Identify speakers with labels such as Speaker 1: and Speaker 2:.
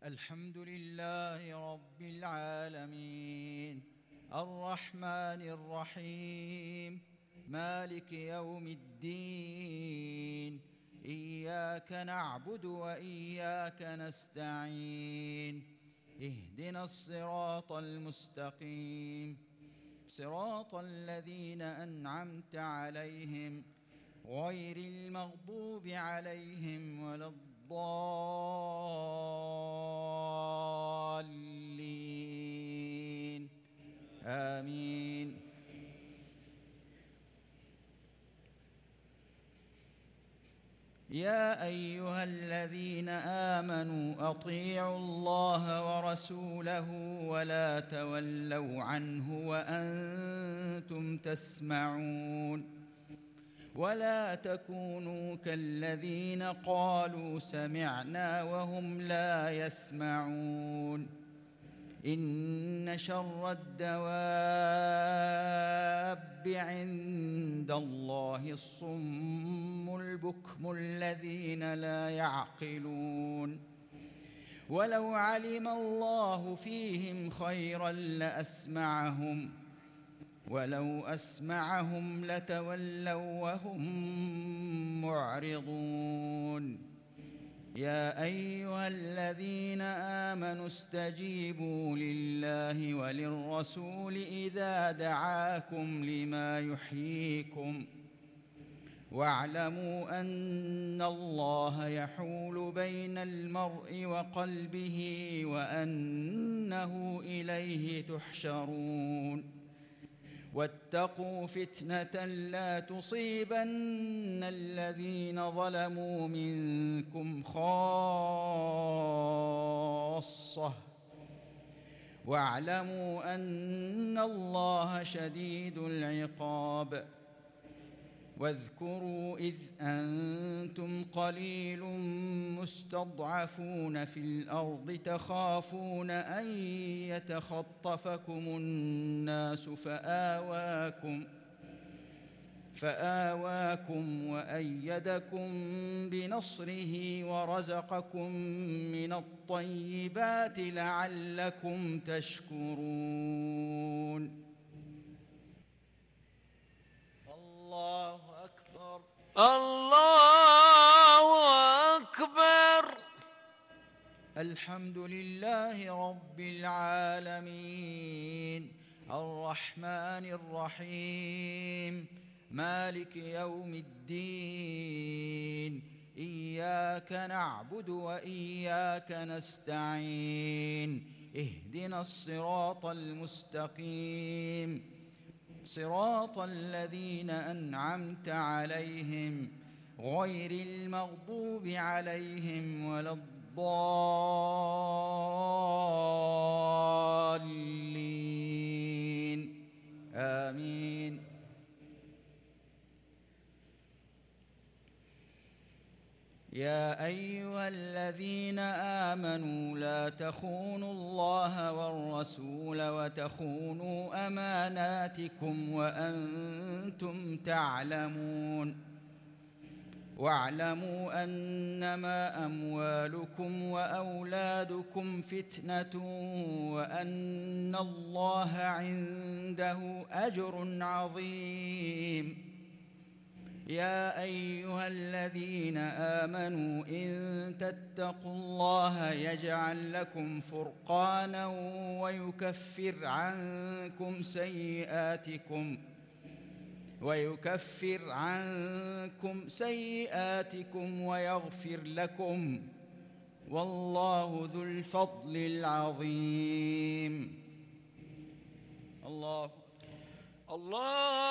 Speaker 1: الحمد لله رب العالمين الرحمن الرحيم مالك يوم الدين إياك نعبد وإياك نستعين اهدنا الصراط المستقيم صراط الذين أنعمت عليهم غير المغضوب عليهم ولا الضالين آمين. يا أيها الذين آمنوا أطيعوا الله ورسوله ولا تولوا عنه وأنتم تسمعون ولا تكونوا كالذين قالوا سمعنا وهم لا يسمعون إن شر الدواب عند الله الصم البكم الذين لا يعقلون ولو علم الله فيهم خيرا لأسمعهم ولو أسمعهم لتولوا وهم معرضون يا أيها الذين آمنوا استجيبوا لله وللرسول إذا دعاكم لما يحييكم واعلموا أن الله يحول بين المرء وقلبه وأنه إليه تحشرون واتقوا فتنة لا تصيبن الذين ظلموا منكم خاصة واعلموا أن الله شديد العقاب واذكروا إذ أنتم قليل مستضعفون في الأرض تخافون أن يتخطفكم الناس فآواكم وأيدكم بنصره ورزقكم من الطيبات لعلكم تشكرون. الله أكبر
Speaker 2: الله أكبر.
Speaker 1: الحمد لله رب العالمين الرحمن الرحيم مالك يوم الدين إياك نعبد وإياك نستعين اهدنا الصراط المستقيم صراط الذين أنعمت عليهم غير المغضوب عليهم ولا الضالين آمين. يا أيها الذين آمنوا لا تخونوا الله والرسول وتخونوا أماناتكم وأنتم تعلمون واعلموا أنما أموالكم وأولادكم فتنة وأن الله عنده أجر عظيم. يا أيها الذين آمنوا إن تتقوا الله يجعل لكم فرقانا ويكفر عنكم سيئاتكم ويغفر لكم والله ذو الفضل العظيم. الله